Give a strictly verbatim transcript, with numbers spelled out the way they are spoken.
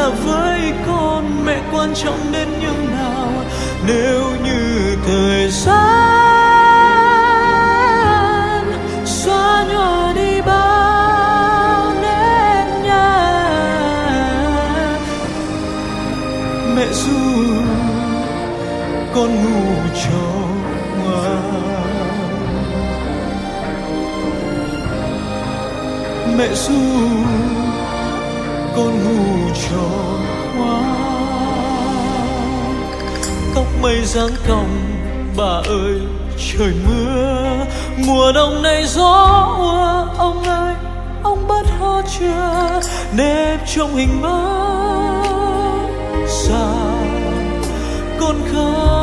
là với con mẹ quan trọng đến nhường nào. Nếu như thời gian xóa nhòa đi bao nếp nhăn, mẹ ru con ngủ cho ngoan. Mẹ ru con ngủ cho ngoan. Tóc mây dáng cong bà ơi trời mưa, mùa đông này gió ùa. Ông ơi ông bớt ho chưa, nếp trong hình mơ xa con khóc.